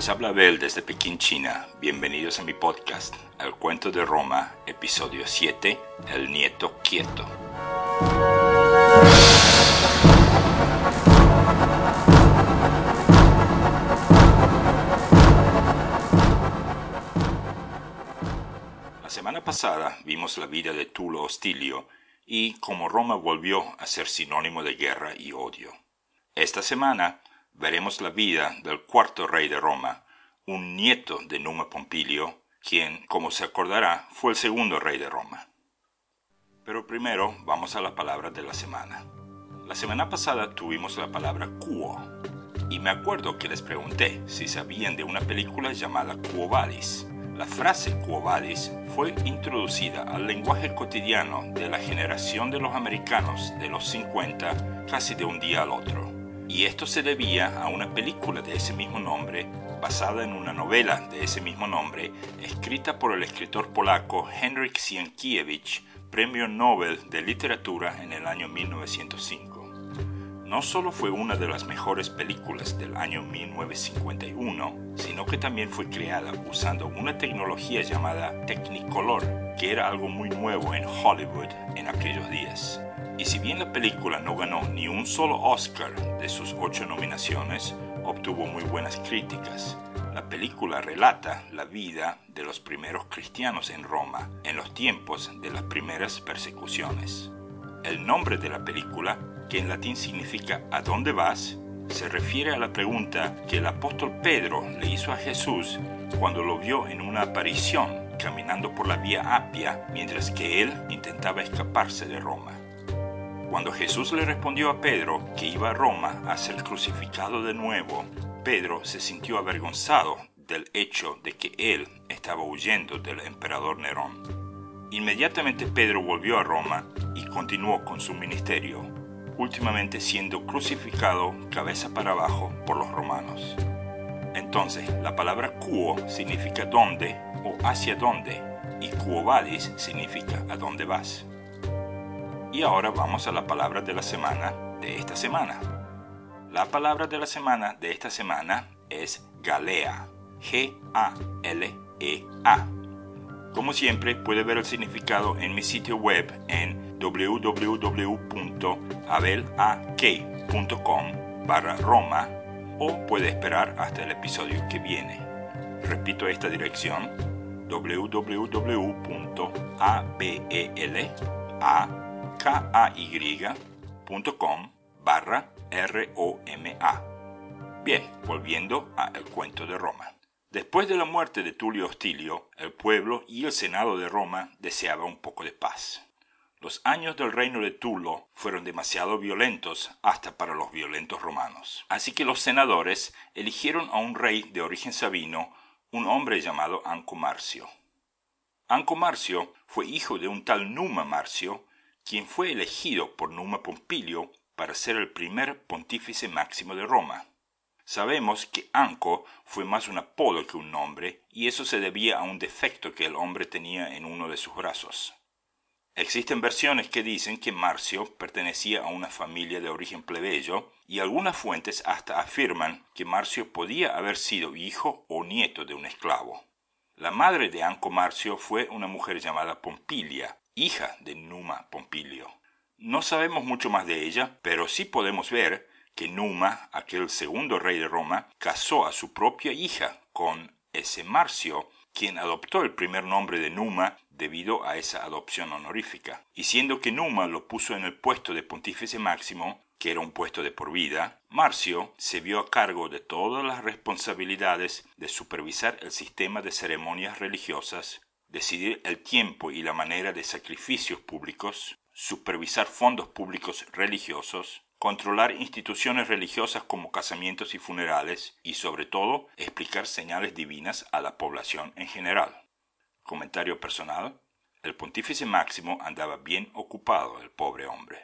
Les habla Abel desde Pekín, China. Bienvenidos a mi podcast, El Cuento de Roma, episodio 7, El Nieto Quieto. La semana pasada vimos la vida de Tulio Hostilio y cómo Roma volvió a ser sinónimo de guerra y odio. Esta semana veremos la vida del cuarto rey de Roma, un nieto de Numa Pompilio, quien, como se acordará, fue el segundo rey de Roma. Pero primero vamos a la palabra de la semana. La semana pasada tuvimos la palabra quo, y me acuerdo que les pregunté si sabían de una película llamada Quo Vadis. La frase Quo Vadis fue introducida al lenguaje cotidiano de la generación de los americanos de los 50 casi de un día al otro. Y esto se debía a una película de ese mismo nombre, basada en una novela de ese mismo nombre, escrita por el escritor polaco Henryk Sienkiewicz, Premio Nobel de Literatura en el año 1905. No solo fue una de las mejores películas del año 1951, sino que también fue creada usando una tecnología llamada Technicolor, que era algo muy nuevo en Hollywood en aquellos días. Y si bien la película no ganó ni un solo Oscar de sus 8 nominaciones, obtuvo muy buenas críticas. La película relata la vida de los primeros cristianos en Roma en los tiempos de las primeras persecuciones. El nombre de la película, que en latín significa ¿a dónde vas?, se refiere a la pregunta que el apóstol Pedro le hizo a Jesús cuando lo vio en una aparición caminando por la vía Apia mientras que él intentaba escaparse de Roma. Cuando Jesús le respondió a Pedro que iba a Roma a ser crucificado de nuevo, Pedro se sintió avergonzado del hecho de que él estaba huyendo del emperador Nerón. Inmediatamente Pedro volvió a Roma y continuó con su ministerio, últimamente siendo crucificado cabeza para abajo por los romanos. Entonces, la palabra quo significa dónde o hacia dónde, y quo vadis significa a dónde vas. Y ahora vamos a la palabra de la semana de esta semana. La palabra de la semana de esta semana es Galea, G-A-L-E-A. Como siempre, puede ver el significado en mi sitio web en www.abelak.com/Roma o puede esperar hasta el episodio que viene. Repito esta dirección: www.abelak.com/Roma. Bien, volviendo a El Cuento de Roma. Después de la muerte de Tulio Hostilio, el pueblo y el Senado de Roma deseaban un poco de paz. Los años del reino de Tulo fueron demasiado violentos hasta para los violentos romanos. Así que los senadores eligieron a un rey de origen sabino, un hombre llamado Anco Marcio. Anco Marcio fue hijo de un tal Numa Marcio, quien fue elegido por Numa Pompilio para ser el primer pontífice máximo de Roma. Sabemos que Anco fue más un apodo que un nombre, y eso se debía a un defecto que el hombre tenía en uno de sus brazos. Existen versiones que dicen que Marcio pertenecía a una familia de origen plebeyo, y algunas fuentes hasta afirman que Marcio podía haber sido hijo o nieto de un esclavo. La madre de Anco Marcio fue una mujer llamada Pompilia, hija de Numa Pompilio. No sabemos mucho más de ella, pero sí podemos ver que Numa, aquel segundo rey de Roma, casó a su propia hija con ese Marcio, quien adoptó el primer nombre de Numa debido a esa adopción honorífica. Y siendo que Numa lo puso en el puesto de pontífice máximo, que era un puesto de por vida, Marcio se vio a cargo de todas las responsabilidades de supervisar el sistema de ceremonias religiosas, decidir el tiempo y la manera de sacrificios públicos, supervisar fondos públicos religiosos, controlar instituciones religiosas como casamientos y funerales y, sobre todo, explicar señales divinas a la población en general. Comentario personal: el pontífice máximo andaba bien ocupado, el pobre hombre.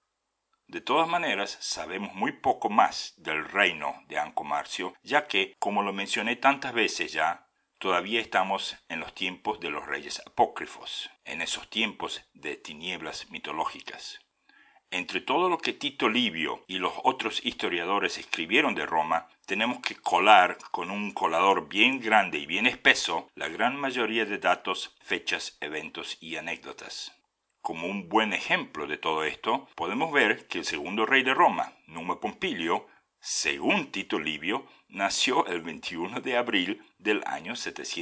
De todas maneras, sabemos muy poco más del reino de Anco Marcio, ya que, como lo mencioné tantas veces ya, todavía estamos en los tiempos de los reyes apócrifos, en esos tiempos de tinieblas mitológicas. Entre todo lo que Tito Livio y los otros historiadores escribieron de Roma, tenemos que colar con un colador bien grande y bien espeso la gran mayoría de datos, fechas, eventos y anécdotas. Como un buen ejemplo de todo esto, podemos ver que el segundo rey de Roma, Numa Pompilio, según Tito Livio, nació el 21 de abril del año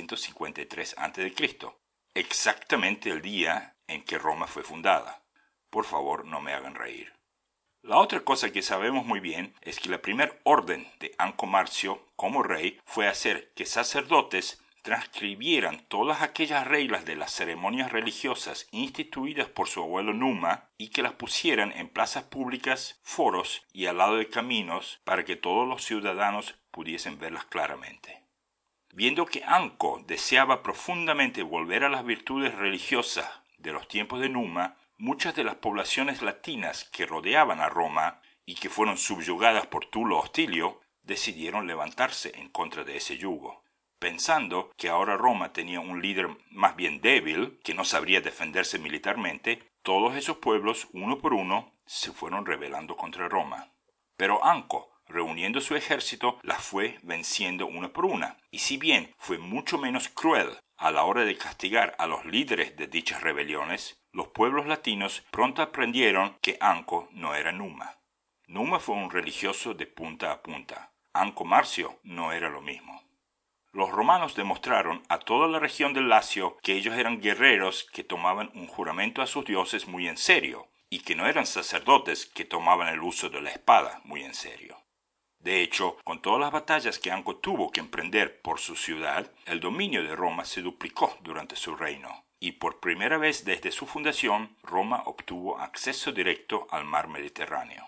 753 a.C., exactamente el día en que Roma fue fundada. Por favor, no me hagan reír. La otra cosa que sabemos muy bien es que la primera orden de Anco Marcio como rey fue hacer que sacerdotes transcribieran todas aquellas reglas de las ceremonias religiosas instituidas por su abuelo Numa y que las pusieran en plazas públicas, foros y al lado de caminos para que todos los ciudadanos pudiesen verlas claramente. Viendo que Anco deseaba profundamente volver a las virtudes religiosas de los tiempos de Numa, muchas de las poblaciones latinas que rodeaban a Roma y que fueron subyugadas por Tulo Hostilio decidieron levantarse en contra de ese yugo. Pensando que ahora Roma tenía un líder más bien débil, que no sabría defenderse militarmente, todos esos pueblos, uno por uno, se fueron rebelando contra Roma. Pero Anco, reuniendo su ejército, las fue venciendo una por una, y si bien fue mucho menos cruel a la hora de castigar a los líderes de dichas rebeliones, los pueblos latinos pronto aprendieron que Anco no era Numa. Numa fue un religioso de punta a punta. Anco Marcio no era lo mismo. Los romanos demostraron a toda la región del Lacio que ellos eran guerreros que tomaban un juramento a sus dioses muy en serio, y que no eran sacerdotes que tomaban el uso de la espada muy en serio. De hecho, con todas las batallas que Anco tuvo que emprender por su ciudad, el dominio de Roma se duplicó durante su reino, y por primera vez desde su fundación, Roma obtuvo acceso directo al mar Mediterráneo.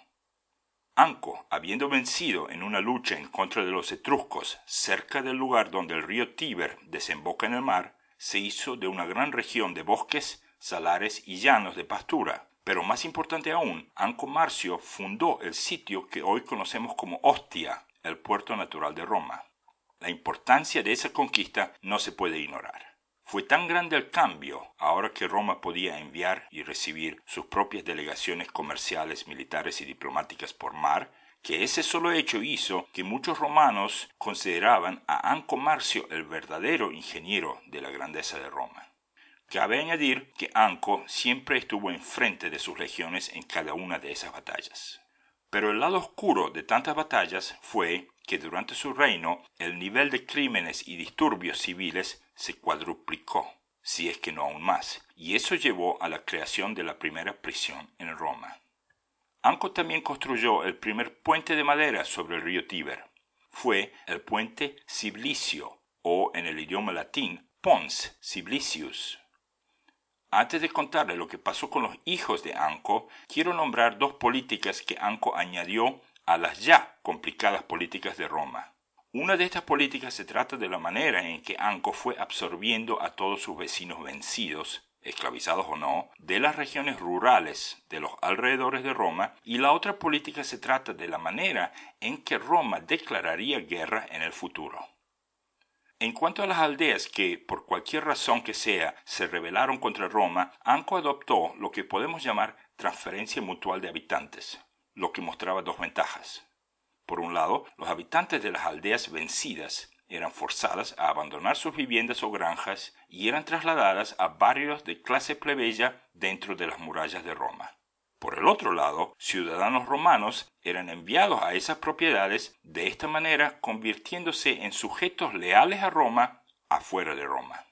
Anco, habiendo vencido en una lucha en contra de los etruscos cerca del lugar donde el río Tíber desemboca en el mar, se hizo de una gran región de bosques, salares y llanos de pastura. Pero más importante aún, Anco Marcio fundó el sitio que hoy conocemos como Ostia, el puerto natural de Roma. La importancia de esa conquista no se puede ignorar. Fue tan grande el cambio, ahora que Roma podía enviar y recibir sus propias delegaciones comerciales, militares y diplomáticas por mar, que ese solo hecho hizo que muchos romanos consideraban a Anco Marcio el verdadero ingeniero de la grandeza de Roma. Cabe añadir que Anco siempre estuvo enfrente de sus legiones en cada una de esas batallas. Pero el lado oscuro de tantas batallas fue que durante su reino el nivel de crímenes y disturbios civiles se cuadruplicó, si es que no aún más, y eso llevó a la creación de la primera prisión en Roma. Anco también construyó el primer puente de madera sobre el río Tíber. Fue el puente Cibilicio, o en el idioma latín, Pons Ciblicius. Antes de contarle lo que pasó con los hijos de Anco, quiero nombrar dos políticas que Anco añadió a las ya complicadas políticas de Roma. Una de estas políticas se trata de la manera en que Anco fue absorbiendo a todos sus vecinos vencidos, esclavizados o no, de las regiones rurales de los alrededores de Roma, y la otra política se trata de la manera en que Roma declararía guerra en el futuro. En cuanto a las aldeas que, por cualquier razón que sea, se rebelaron contra Roma, Anco adoptó lo que podemos llamar transferencia mutual de habitantes, lo que mostraba dos ventajas. Por un lado, los habitantes de las aldeas vencidas eran forzadas a abandonar sus viviendas o granjas y eran trasladadas a barrios de clase plebeya dentro de las murallas de Roma. Por el otro lado, ciudadanos romanos eran enviados a esas propiedades, de esta manera convirtiéndose en sujetos leales a Roma afuera de Roma.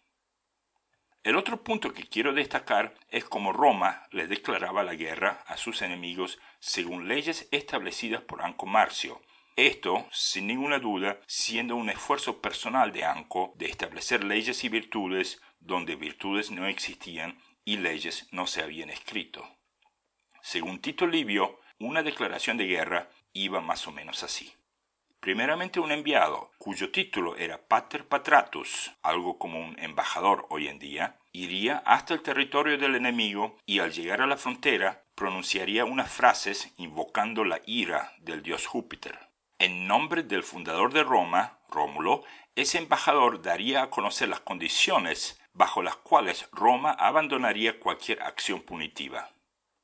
El otro punto que quiero destacar es cómo Roma le declaraba la guerra a sus enemigos según leyes establecidas por Anco Marcio. Esto, sin ninguna duda, siendo un esfuerzo personal de Anco de establecer leyes y virtudes donde virtudes no existían y leyes no se habían escrito. Según Tito Livio, una declaración de guerra iba más o menos así. Primeramente un enviado, cuyo título era Pater Patratus, algo como un embajador hoy en día, iría hasta el territorio del enemigo y al llegar a la frontera pronunciaría unas frases invocando la ira del dios Júpiter. En nombre del fundador de Roma, Rómulo, ese embajador daría a conocer las condiciones bajo las cuales Roma abandonaría cualquier acción punitiva.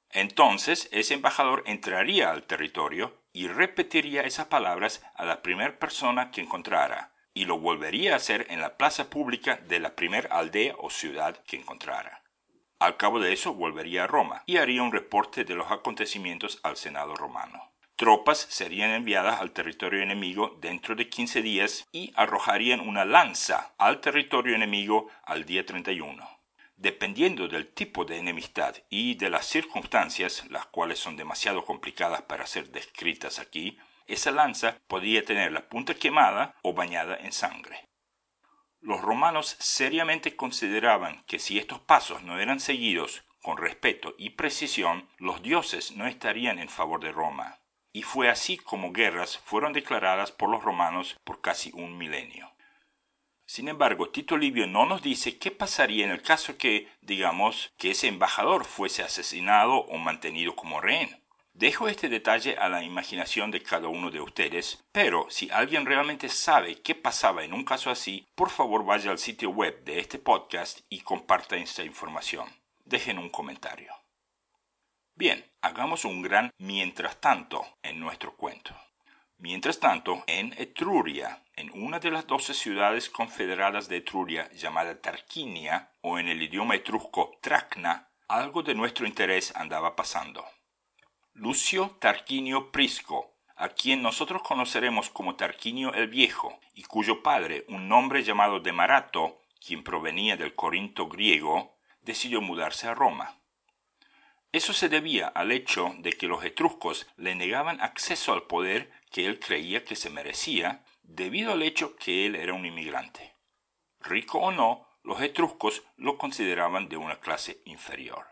Entonces ese embajador entraría al territorio y repetiría esas palabras a la primera persona que encontrara, y lo volvería a hacer en la plaza pública de la primera aldea o ciudad que encontrara. Al cabo de eso volvería a Roma y haría un reporte de los acontecimientos al Senado romano. Tropas serían enviadas al territorio enemigo dentro de 15 días y arrojarían una lanza al territorio enemigo al día 31. Dependiendo del tipo de enemistad y de las circunstancias, las cuales son demasiado complicadas para ser descritas aquí, esa lanza podía tener la punta quemada o bañada en sangre. Los romanos seriamente consideraban que si estos pasos no eran seguidos con respeto y precisión, los dioses no estarían en favor de Roma. Y fue así como guerras fueron declaradas por los romanos por casi un milenio. Sin embargo, Tito Livio no nos dice qué pasaría en el caso que, digamos, que ese embajador fuese asesinado o mantenido como rehén. Dejo este detalle a la imaginación de cada uno de ustedes, pero si alguien realmente sabe qué pasaba en un caso así, por favor vaya al sitio web de este podcast y comparta esta información. Dejen un comentario. Bien, hagamos un gran mientras tanto en nuestro cuento. Mientras tanto, en Etruria, en una de las 12 ciudades confederadas de Etruria llamada Tarquinia, o en el idioma etrusco Tracna, algo de nuestro interés andaba pasando. Lucio Tarquinio Prisco, a quien nosotros conoceremos como Tarquinio el Viejo, y cuyo padre, un hombre llamado Demarato, quien provenía del Corinto griego, decidió mudarse a Roma. Eso se debía al hecho de que los etruscos le negaban acceso al poder que él creía que se merecía debido al hecho que él era un inmigrante. Rico o no, los etruscos lo consideraban de una clase inferior.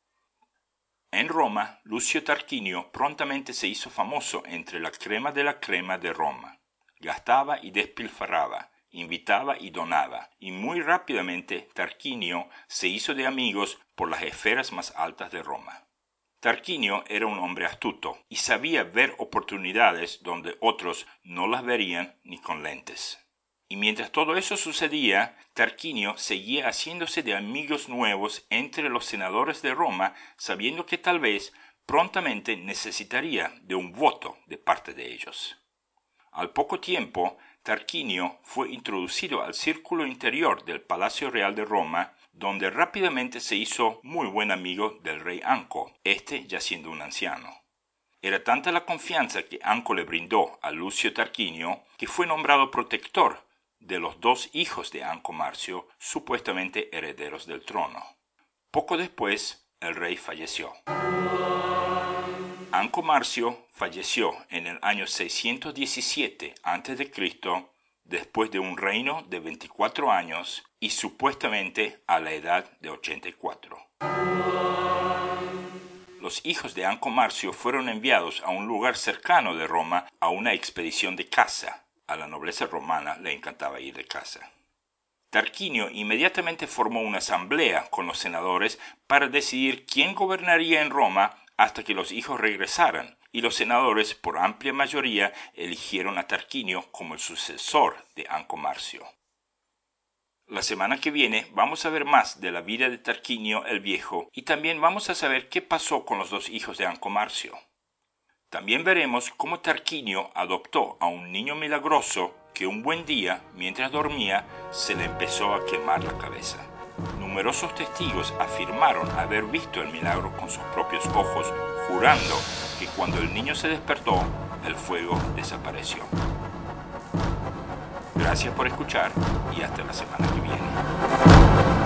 En Roma, Lucio Tarquinio prontamente se hizo famoso entre la crema de Roma. Gastaba y despilfarraba, invitaba y donaba, y muy rápidamente Tarquinio se hizo de amigos por las esferas más altas de Roma. Tarquinio era un hombre astuto y sabía ver oportunidades donde otros no las verían ni con lentes. Y mientras todo eso sucedía, Tarquinio seguía haciéndose de amigos nuevos entre los senadores de Roma, sabiendo que tal vez prontamente necesitaría de un voto de parte de ellos. Al poco tiempo, Tarquinio fue introducido al círculo interior del Palacio Real de Roma, donde rápidamente se hizo muy buen amigo del rey Anco, ya siendo un anciano. Era tanta la confianza que Anco le brindó a Lucio Tarquinio que fue nombrado protector de los 2 hijos de Anco Marcio, supuestamente herederos del trono. Poco después, el rey falleció. Anco Marcio falleció en el año 617 a.C., después de un reino de 24 años y supuestamente a la edad de 84. Los hijos de Anco Marcio fueron enviados a un lugar cercano de Roma a una expedición de caza. A la nobleza romana le encantaba ir de caza. Tarquinio inmediatamente formó una asamblea con los senadores para decidir quién gobernaría en Roma hasta que los hijos regresaran, y los senadores, por amplia mayoría, eligieron a Tarquinio como el sucesor de Anco Marcio. La semana que viene vamos a ver más de la vida de Tarquinio el Viejo y también vamos a saber qué pasó con los 2 hijos de Anco Marcio. También veremos cómo Tarquinio adoptó a un niño milagroso que un buen día, mientras dormía, se le empezó a quemar la cabeza. Numerosos testigos afirmaron haber visto el milagro con sus propios ojos, jurando que cuando el niño se despertó, el fuego desapareció. Gracias por escuchar y hasta la semana que viene.